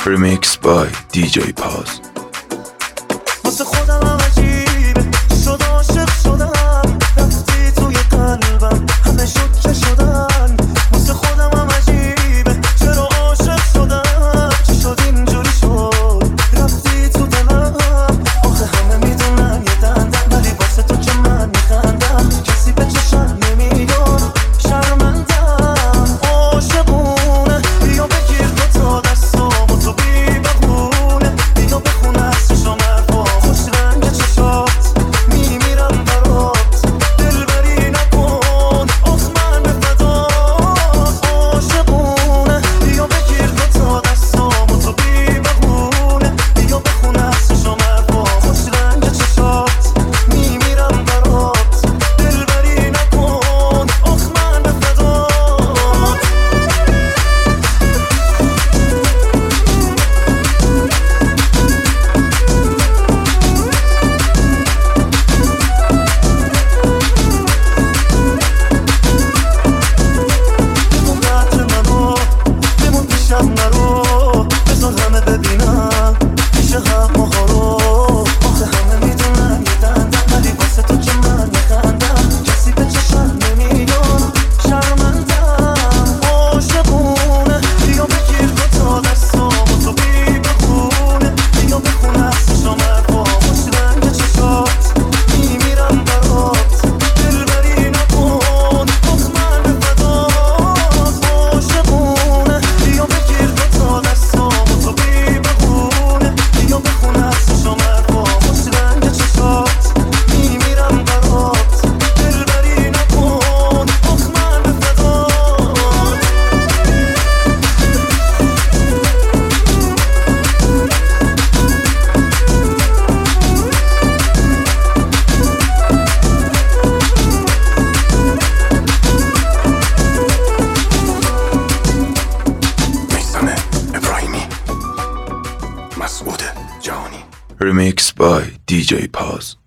Remix by DJ Paz. واسه خودم هم عجیبه شد عاشق شدم رفتی توی قلبم همه شکه شدن واسه خودم هم عجیبه چرا عاشق شدم چی شد اینجوری شد رفتی تو دلم آخه همه میدونن یه دندم ولی واسه تو که من میخندم کسی به چشم نمیاد شرمندم عاشقونه بیا بگیر دوتا دستامو تو بی بهونه بیا بخون عکسشو مرفا خوش رنگ چشات میمیرم برات دلبری نکن آخ من به فدات عاشقونه بیا بگیر دوتا دستامو تو بی بهونه بیا بخون عکسشو مرفا خوش رنگ چشات میمیرم برات دلبری نکن آخ من به فدات بمون قدر منو بمون پیشم نرو بذار همه ببینم پیش هم ماها رو آخه همه میدونن یه دندم ولی واسه تو که من میخندم کسی به چشم نمیاد شرمندم عاشقونه بیا بگیر دوتا دستامو تو بی بهونه بیا بخون عکسشو مرفا خوش رنگ چشات میمیرم برات دلبری نکن آخ من به فدات عاشقونه بیا بگیر دوتا دستامو تو بی بهونه بیا بخون عکسشو مرفا خوش رنگ چشات میمیرم برات دلبری نکن آخ من به فدات میثم ابراهیمی، مسعود جهانی. Remix by DJ Paz.